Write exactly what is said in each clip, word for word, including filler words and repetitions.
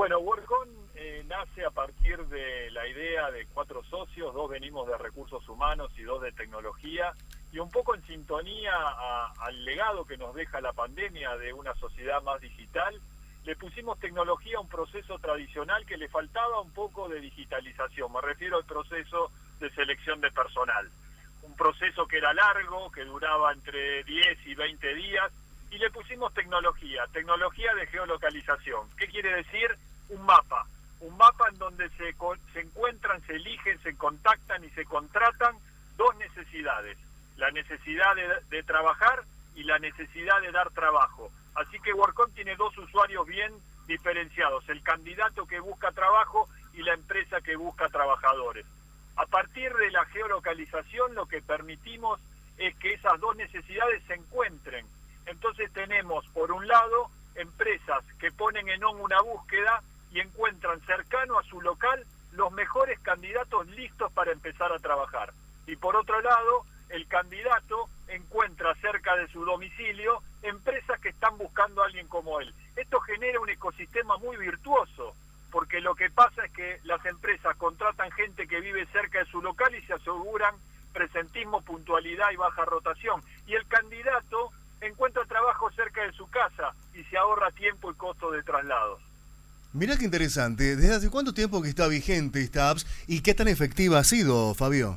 Bueno, WorkOn eh, nace a partir de la idea de cuatro socios, dos venimos de recursos humanos y dos de tecnología, y un poco en sintonía a, al legado que nos deja la pandemia de una sociedad más digital. Le pusimos tecnología a un proceso tradicional que le faltaba un poco de digitalización. Me refiero al proceso de selección de personal. Un proceso que era largo, que duraba entre diez y veinte días, y le pusimos tecnología, tecnología de geolocalización. ¿Qué quiere decir? Un mapa. Un mapa en donde se, se encuentran, se eligen, se contactan y se contratan dos necesidades. La necesidad de, de trabajar y la necesidad de dar trabajo. Así que WorkOn tiene dos usuarios bien diferenciados, el candidato que busca trabajo y la empresa que busca trabajadores. A partir de la geolocalización lo que permitimos es que esas dos necesidades se encuentren. Entonces tenemos, por un lado, empresas que ponen en on una búsqueda y encuentran cercano a su local los mejores candidatos listos para empezar a trabajar. Y por otro lado, el candidato encuentra cerca de su domicilio empresas que están buscando a alguien como él. Esto genera un ecosistema muy virtuoso, porque lo que pasa es que las empresas contratan gente que vive cerca de su local y se aseguran presentismo, puntualidad y baja rotación. Y el candidato encuentra trabajo cerca de su casa y se ahorra tiempo y costo de traslados. Mirá qué interesante. ¿Desde hace cuánto tiempo que está vigente esta app y qué tan efectiva ha sido, Fabio?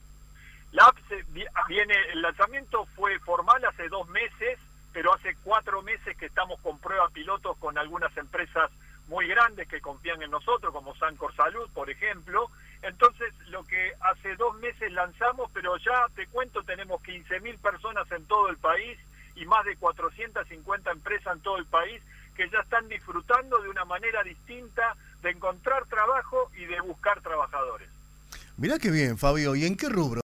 La app se, viene, el lanzamiento fue formal hace dos meses, pero hace cuatro meses que estamos con pruebas pilotos con algunas empresas muy grandes que confían en nosotros, como Sancor Salud, por ejemplo. Entonces, lo que hace dos meses lanzamos, pero ya te cuento, tenemos quince mil personas en todo el país y más de cuatrocientas cincuenta empresas en todo el país que ya están disfrutando de una manera distinta de encontrar trabajo y de buscar trabajadores. Mirá qué bien, Fabio. ¿Y en qué rubro?